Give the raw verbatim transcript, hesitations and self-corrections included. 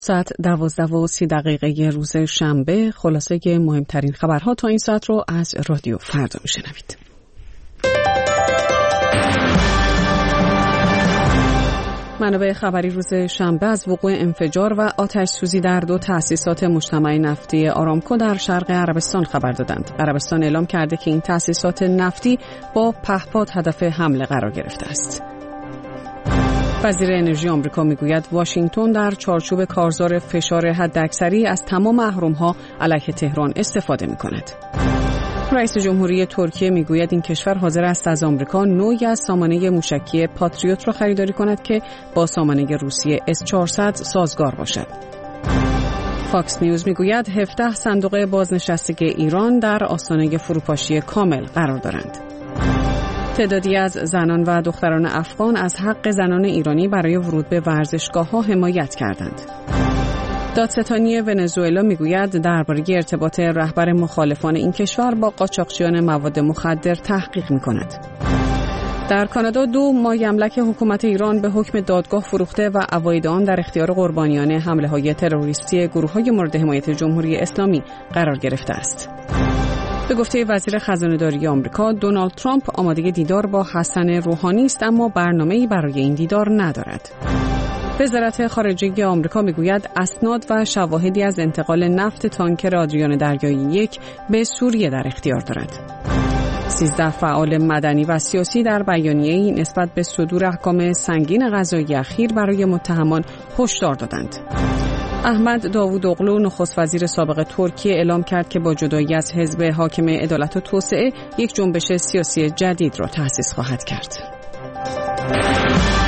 ساعت دوازده و سی دقیقه روز شنبه. خلاصه مهمترین خبرها تا این ساعت رو از رادیو فردا میشنوید. منابع خبری روز شنبه از وقوع انفجار و آتش سوزی در دو تأسیسات مجتمع نفتی آرامکو در شرق عربستان خبر دادند. عربستان اعلام کرده که این تأسیسات نفتی با پهپاد هدف حمله قرار گرفته است. وزیر انرژی آمریکا میگوید واشنگتن در چارچوب کارزار فشار حداکثری از تمام اهرم‌ها علیه تهران استفاده می‌کند. رئیس جمهوری ترکیه میگوید این کشور حاضر است از آمریکا نوعی از سامانه موشکی پاتریوت را خریداری کند که با سامانه روسیه اس چهارصد سازگار باشد. فاکس نیوز میگوید هفده صندوق بازنشستگی ایران در آستانه فروپاشی کامل قرار دارند. تعدادی از زنان و دختران افغان از حق زنان ایرانی برای ورود به ورزشگاه‌ها حمایت کردند. دادستانی ونزوئلا میگوید درباره ارتباط رهبر مخالفان این کشور با قاچاقچیان مواد مخدر تحقیق می‌کند. در کانادا دو مایملک حکومت ایران به حکم دادگاه فروخته و عواید آن در اختیار قربانیان حمله‌های تروریستی گروه‌های مورد حمایت جمهوری اسلامی قرار گرفته است. به گفته وزیر خزانه‌داری آمریکا، دونالد ترامپ آماده دیدار با حسن روحانی است اما برنامه‌ای برای این دیدار ندارد. وزارت خارجه آمریکا میگوید اسناد و شواهدی از انتقال نفت تانکر آدریان دریایی یک به سوریه در اختیار دارد. سیزده فعال مدنی و سیاسی در بیانیه‌ای نسبت به صدور احکام سنگین قضایی اخیر برای متهمان هشدار دادند. احمد داوودوغلو نخست وزیر سابق ترکیه اعلام کرد که با جدایی از حزب حاکم عدالت و توسعه یک جنبش سیاسی جدید را تأسیس خواهد کرد.